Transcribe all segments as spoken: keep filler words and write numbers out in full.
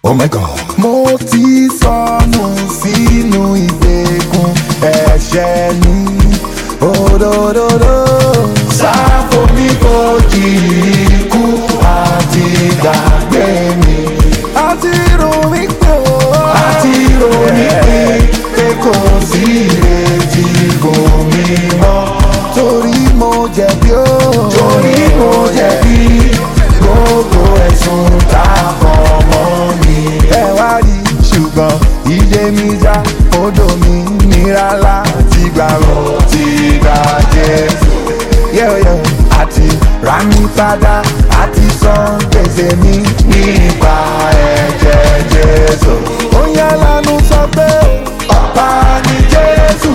Oh my God. Mo ti sọnù sínú ìgbèkùn ẹ̀ṣẹ̀ mi. Òdòdó. Sáfò mi kò jì ikú àti gbàgbé mi. Àti rò mí pé o. Àti rò mí pé pé kò sí ìrètí bòmí mọ́. Torí mo jẹ̀bi o. Torí mo jẹ̀bi gbogbo ẹ̀sùn tá a kàn mọ́ mi. Ẹ wá rí ṣùgbọ́n ilé mi já odò mi nira láti gbà rò ti gbà Jésù. Yẹ́yẹ́ àti rà mí padà àti san gbèsè mi nípa ẹ̀jẹ̀ Jésù. Ó yá lánàá sọ pé ọba ni Jésù.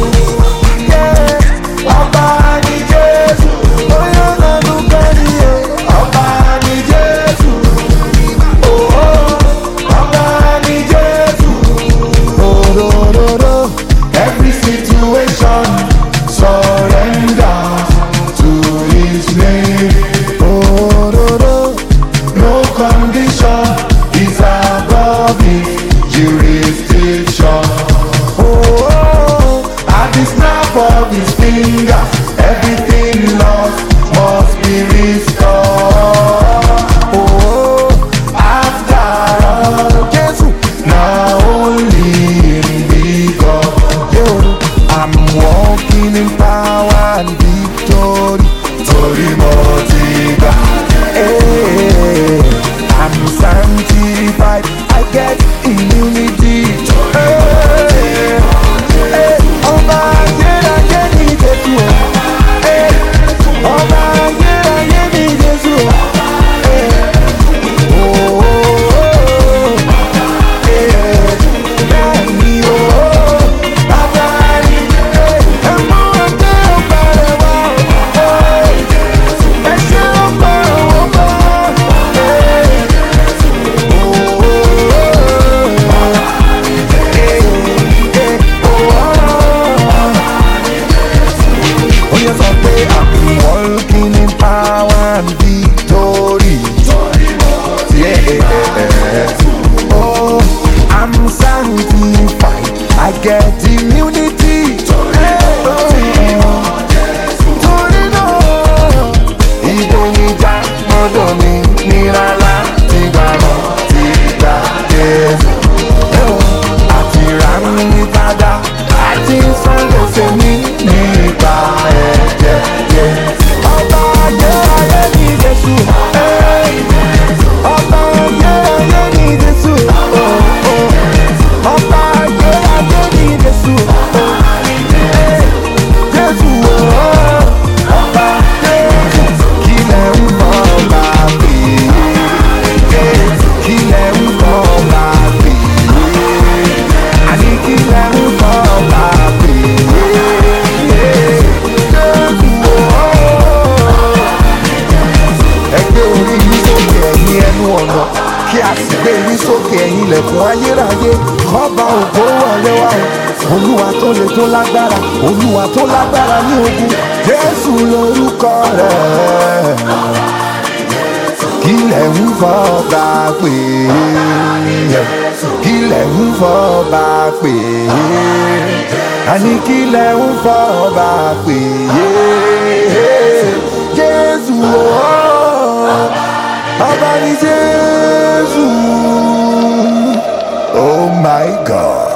Ọba ni Jésù. Ó yá lánàá bẹ́ẹ̀ni o. Ọba ni Jésù. Ọba ni Jésù. Òdòdó. Every situation surrenders to His name. Òdòdó. No condition is above His jurisdiction. Oh, at the snap of His finger, everything lost must be restored. Oh, after all, Jesus, now only in Thee God. Yo, I'm walking in power and victory. Torí mo ti gbà. Hey, I'm sanctified. I get immunity. Hey, hey, ọba ayérayé ni Jésù o. Hey, ọba ayérayé ni Jésù o. Hey, oh, oh, oh. Hey, bẹ́ẹ̀ni o. Bàbá ni ẹ mú ẹgbẹ́ ọgbà rẹ̀ wá. Hey, ẹ ṣe ọgbà ọgbà. Hey, oh, oh, oh. Hey, hey, oh, oh. Oh, yes, I say I'm walking in power and victory. Yeah. Oh, I'm sanctified. I get immunity. Oh, torí náà, ìbò mi já mọ́dọ̀ mi nira láti gbà mọ́ ti gbà Jésù. Àti rà mí padà, àti san gbèsè mi nípa ẹ̀jẹ̀ Jésù. Ọba ayérayé ni Jésù. Ọba ayérayé ni Jésù. Ọba ayérayé ni Jésù. Jésù ọba Jésù. Kílẹ̀ ń bọ̀ ọba pè é. Kílẹ̀ ń bọ̀ ọba pè é. Àní kílẹ̀ ń bọ̀ ọba pè é. Jésù ẹ gbé orí yín sókè ẹ̀yin ẹnu ọ̀nà kí a sì gbé yín sókè ẹ̀yin ilẹ̀kùn ayérayé. Ọba ògo wọlé wá o. Olúwa tó le tó lágbára, Olúwa tó lágbára ní ogun. Jésù lórúkọ rẹ̀. Kílẹ̀ ń fọba pè é. Kílẹ̀ ń fọba pè é. Àní kílẹ̀ ń fọba pè é. Jésù ọba ni Jésù. Oh my God.